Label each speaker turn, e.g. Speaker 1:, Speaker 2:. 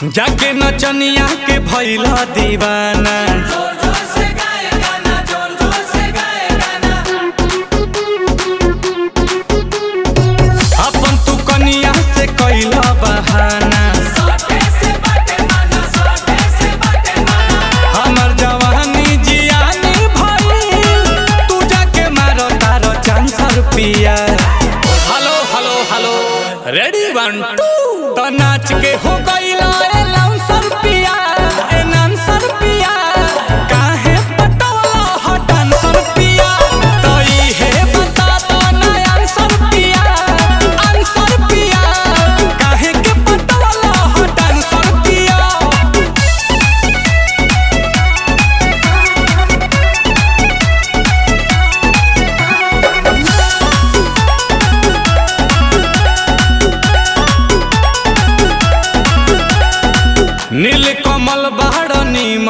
Speaker 1: जाके नचनिया के भइला दीवाना। अपन तू कनिया से कैला बहाना। हमर जवानी जियानी भइल तू जाके मारो तारो चांसर पिया। हेलो हेलो हेलो रेडी 1 2 तो नाच के हो गइला लाउंसर पिया ए नांसर पिया। काहे पटवला हो डांसर पिया। तो इहे बता दो ना आंसर पिया आंसर पिया। काहे के पटवला हो डांसर पिया। नील कमल बाड़ नी